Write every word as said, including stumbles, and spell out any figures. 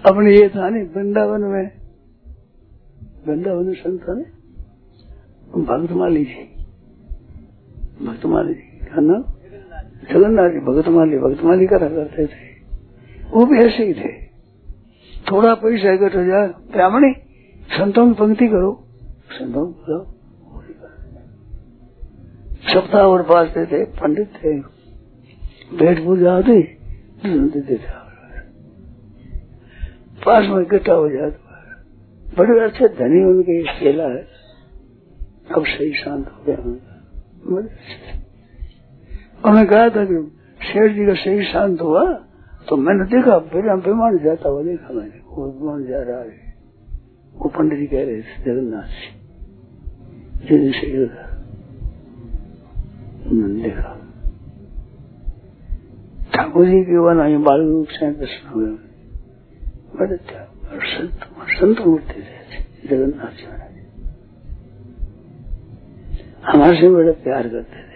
अपने ये था नहीं वृंदावन में, वृंदावन संत ने भक्तमाली जी, भक्तमाली जी का नाम जगन्नाथ जी, भक्तमाली भक्तमाली करा करते थे। वो भी ऐसे ही थे, थोड़ा पैसा इकट्ठा हो जाए ब्राह्मणी संतों की पंक्ति करो, संतों को सप्ताह और बांटते थे, पंडित थे, भेंट पूजा होती देते थे, पास में इकट्ठा हो जाता। बड़े अच्छे धनी उनके केला है, अब सही शांत हो गया। उन्होंने कहा था कि शेर जी का सही शांत हुआ तो मैंने देखा विमान जाता हुआ देखा, मैंने वो विमान जा रहा है। वो पंडित जी कह रहे थे जगन्नाथ जी जिन से उन्होंने देखा ठाकुर जी के वन आई बाल रूप से दर्शन हुए, बड़े संत संत मूर्ति थे जगन्नाथ जी महाराज, हमारे से बड़े प्यार करते थे।